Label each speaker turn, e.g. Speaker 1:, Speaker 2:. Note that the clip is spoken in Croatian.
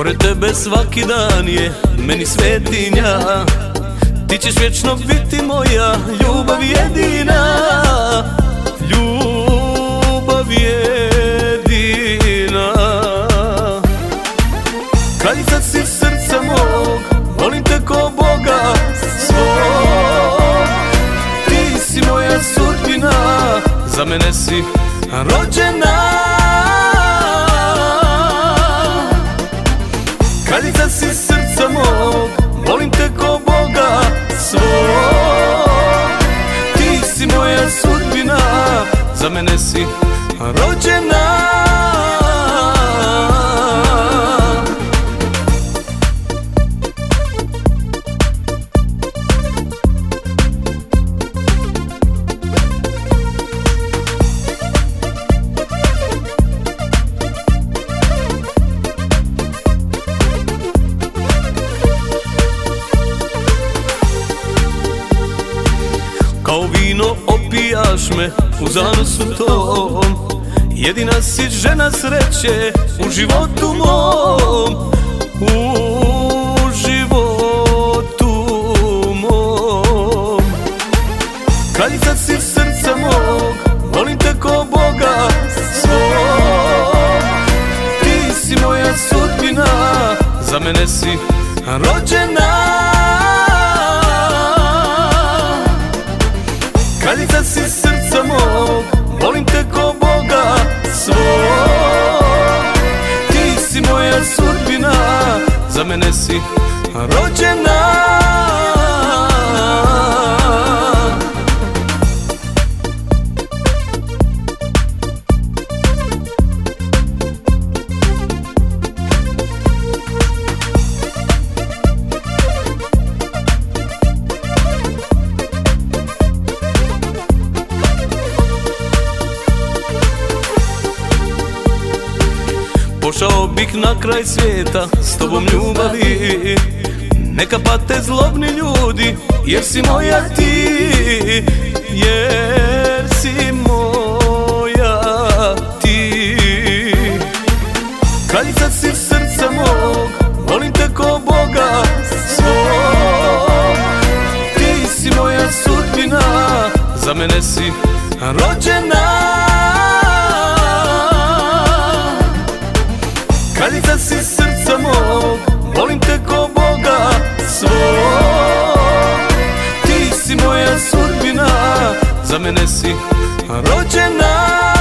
Speaker 1: Pored tebe svaki dan je meni svetinja. Ti ćeš vječno biti moja ljubav jedina. Ljubav jedina. Kraljica si srca mog, volim te ko Boga svog. Ti si moja sudbina, za mene si rođena. Kraljica si srca mog, volim te ko Boga svog. Ti si moja sudbina, za mene si rođena. Kao vino opijaš me u zanosu tom. Jedina si žena sreće u životu mom. U životu mom. Kraljica si srca mog, volim te ko Boga svog. Ti si moja sudbina, za mene si rođena. Kraljica si srca mog, volim te ko Boga svog. Ti si moja sudbina, za mene si rođena. Pošao bih na kraj svijeta s tobom ljubavi. Neka pate zlobni ljudi, jer si moja ti. Jer si moja ti. Kraljica si srca mog, volim te ko Boga svog. Ti si moja sudbina, za mene si rođena. Kraljica si srca mog, volim te ko Boga svog. Ti si moja sudbina, za mene si rođena.